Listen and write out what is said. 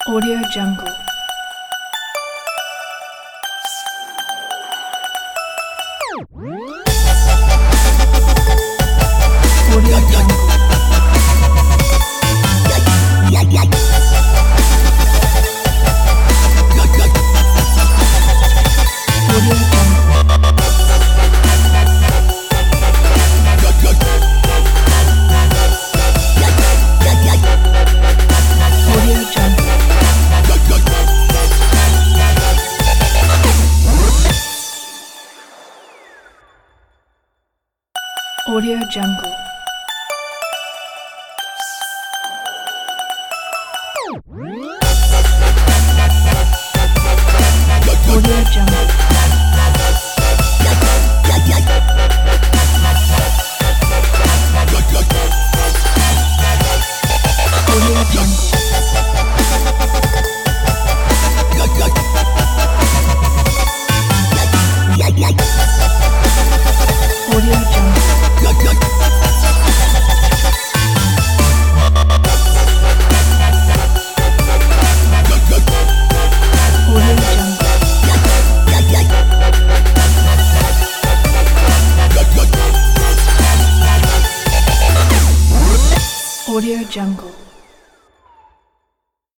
Audio Jungle. Audio Jungle. Audio Audio Jungle. Audio Jungle. Audio Jungle. Audio Jungle. Audio Jungle.